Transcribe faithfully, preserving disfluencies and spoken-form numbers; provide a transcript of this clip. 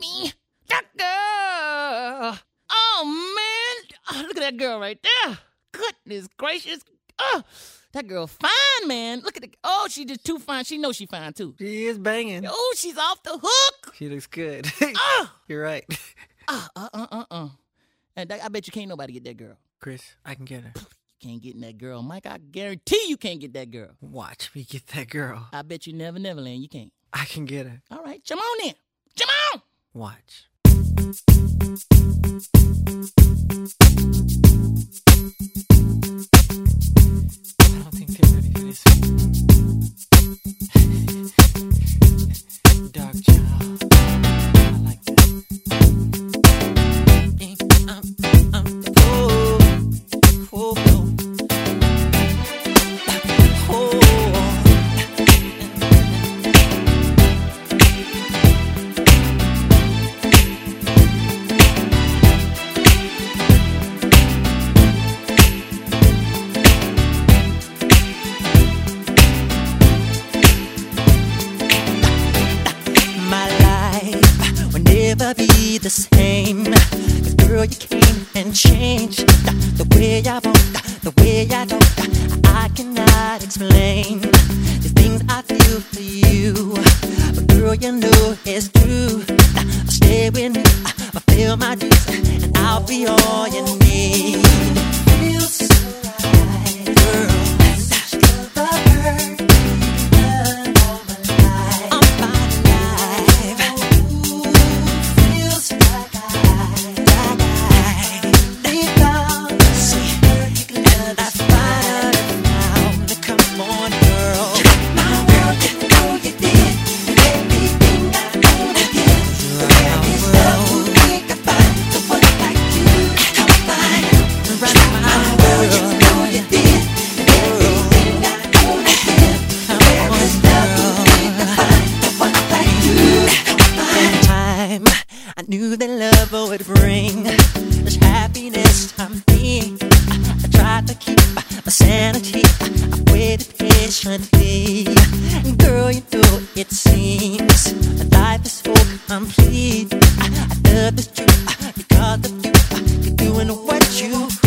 me. That girl. Oh, man. Oh, look at that girl right there. Goodness gracious. Oh, that girl fine, man. Look at the. Oh, she just too fine. She knows she fine, too. She is banging. Oh, she's off the hook. She looks good. Oh. You're right. Uh, uh, uh, uh, uh. And I bet you can't nobody get that girl. Chris, I can get her. You can't get in that girl, Mike. I guarantee you can't get that girl. Watch me get that girl. I bet you never, never land. You can't. I can get her. All right, come on then. Come on. Watch. I don't think they're ready for this. Dark child. I like that. Um, um, oh, oh, oh. Oh. Never be the same. 'Cause girl, you came and changed the way I walk, the way I talk. I cannot explain the things I feel for you, but girl, you know it's true. I'll stay with you, I'll feel my dreams, and I'll be all you need. Feels so right, girl. Such love, her. I knew that love would bring this happiness to me. I tried to keep my sanity. I waited patiently. Girl, you know it seems that life is so complete. I love this truth because of you. You're doing what you